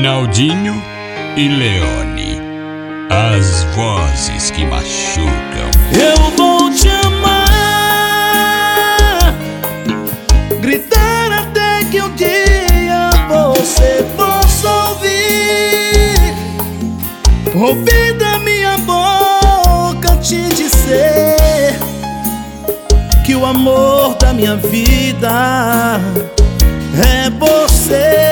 Naldinho e Leone, as vozes que machucam. Eu vou te amar, gritar até que um dia você possa ouvir da minha boca te dizer que o amor da minha vida é você.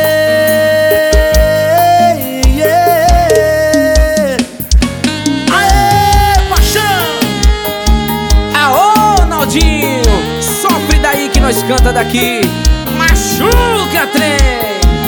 Sofre daí que nós canta daqui. Machuca, trem.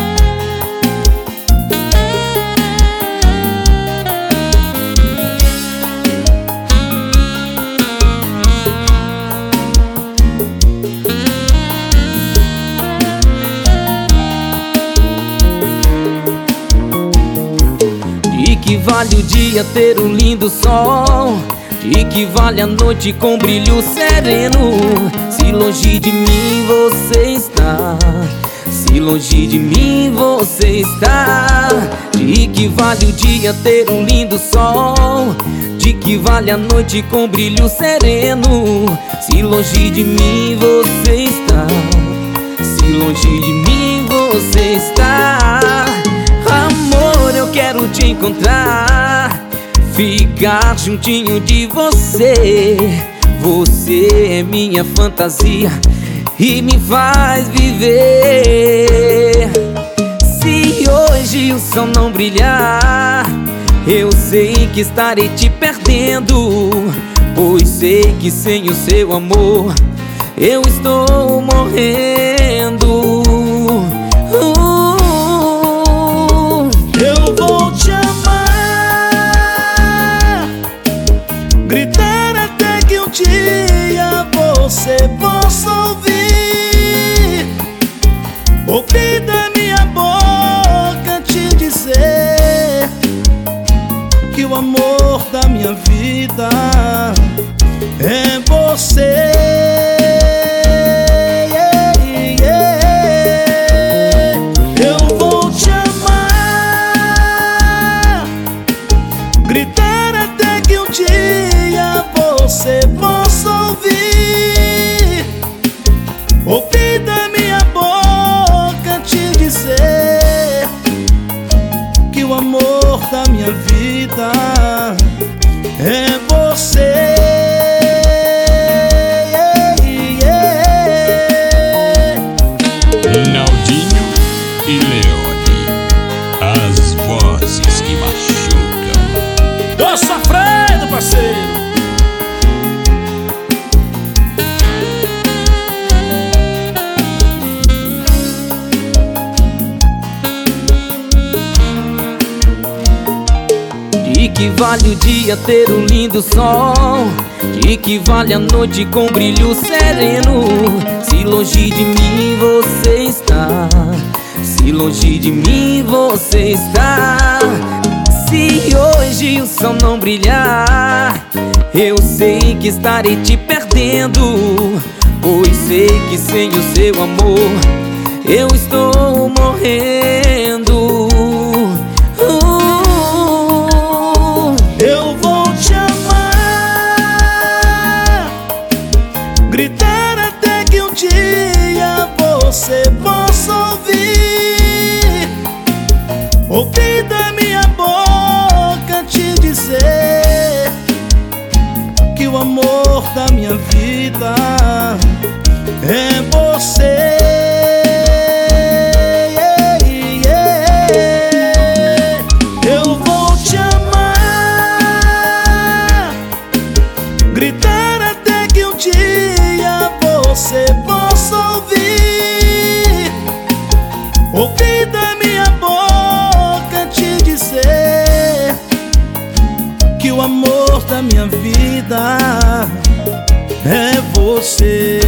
De que vale o dia ter um lindo sol? De que vale a noite com brilho sereno? Se longe de mim você está, se longe de mim você está. De que vale o dia ter um lindo sol? De que vale a noite com brilho sereno? Se longe de mim você está, se longe de mim você está. Amor, eu quero te encontrar, ficar juntinho de você. Você é minha fantasia e me faz viver. Se hoje o sol não brilhar, eu sei que estarei te perdendo, pois sei que sem o seu amor eu estou morrendo. Eu vou te amar, gritar até que um dia você possa ouvir da minha boca te dizer que o amor da minha vida é você. Eu vou te amar, gritar até que um dia você possa ouvir da minha boca te dizer que o amor da minha vida é você. Naldinho e Leone, as vozes que machucam. Tô sofrendo, parceiro. De que vale o dia ter um lindo sol? De que vale a noite com brilho sereno? Se longe de mim você está, se longe de mim você está. Se hoje o sol não brilhar, eu sei que estarei te perdendo, pois sei que sem o seu amor eu estou morrendo. Eu vou te amar, gritar até que um dia você possa ouvir da minha boca te dizer que o amor da minha vida é você. Eu vou te amar, gritar até que um dia você possa ouvir da minha boca te dizer que o amor da minha vida é você.